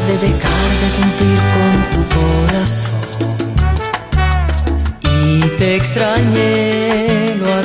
de dejar de cumplir con tu corazón. Y te extrañé, lo